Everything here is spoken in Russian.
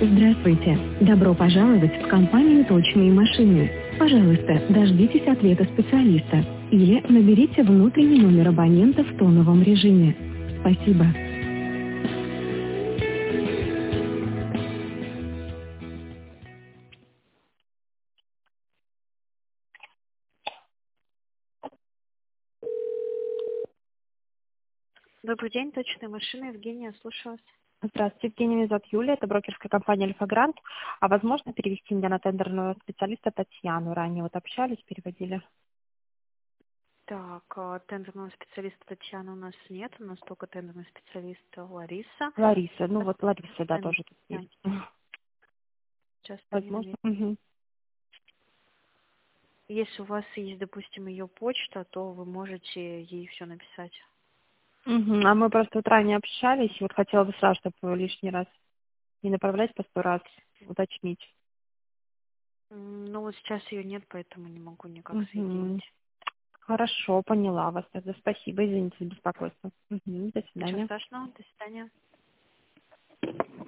Здравствуйте! Добро пожаловать в компанию «Точные машины». Пожалуйста, дождитесь ответа специалиста или наберите внутренний номер абонента в тоновом режиме. Спасибо. Добрый день, «Точные машины», Евгения, слушаю вас. Здравствуйте, Евгения, меня зовут Юлия, это брокерская компания «Альфа-Грант». А возможно перевести меня на тендерного специалиста Татьяну? Ранее вот общались, переводили. Так, тендерного специалиста Татьяны у нас нет, у нас только тендерный специалист Лариса. Лариса, ну вот Лариса, да, тоже тут Да, есть. сейчас Возможно. проверим. Если у вас есть, допустим, ее почта, то вы можете ей все написать. А мы просто вот ранее общались, и вот хотела бы сразу, чтобы лишний раз не направлять по 100 раз, уточнить. Ну вот сейчас ее нет, поэтому не могу никак Мгм. соединить. Хорошо, поняла вас. Тогда спасибо, извините за беспокойство. До Ничего свидания. страшного, до свидания.